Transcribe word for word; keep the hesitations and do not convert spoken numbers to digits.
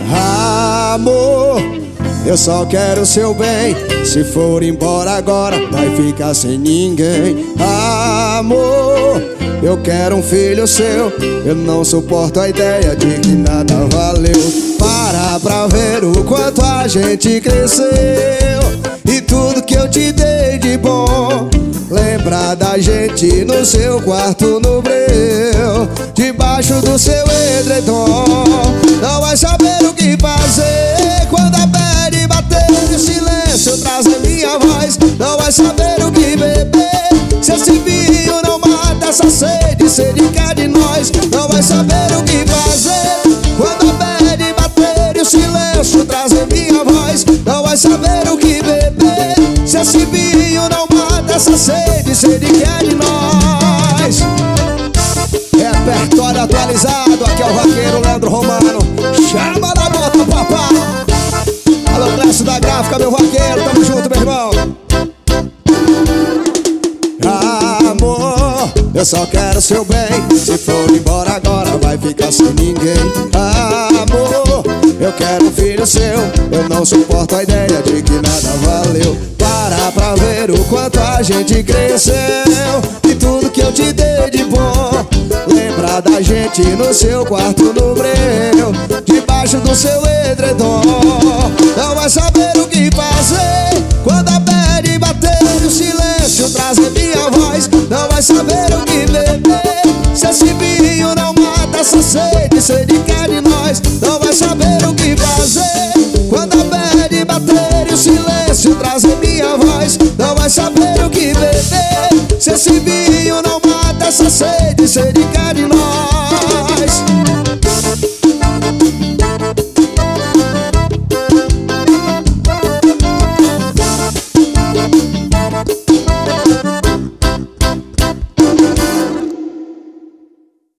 Amor, eu só quero o seu bem. Se for embora agora, vai ficar sem ninguém. Amor, eu quero um filho seu. Eu não suporto a ideia de que nada valeu. Para pra ver o quanto a gente cresceu e tudo que eu te dei de bom. Lembra da gente no seu quarto no breu, debaixo do seu edredom. Não vai saber o que fazer quando a pele bater no silêncio, trazer minha voz. Não vai saber o que beber se esse vinho não mata essa sede, sede que é de nós. Não vai saber o que fazer quando a pele bater no silêncio, trazer minha voz. Não vai saber o que beber se esse vinho não mata essa sede, sede que é de nós. Repertório atualizado, aqui é o vaqueiro Leandro Romano. Chama na bota, papá. Alô, Clécio da Gráfica, meu vaqueiro, tamo junto, meu irmão. Amor, eu só quero seu bem. Se for embora agora, vai ficar sem ninguém. Amor, eu quero um filho seu. Eu não suporto a ideia de que nada valeu. Para pra ver o quanto a gente cresceu e tudo que eu te dei de bom. Lembra da gente no seu quarto no breu, debaixo do seu edredom.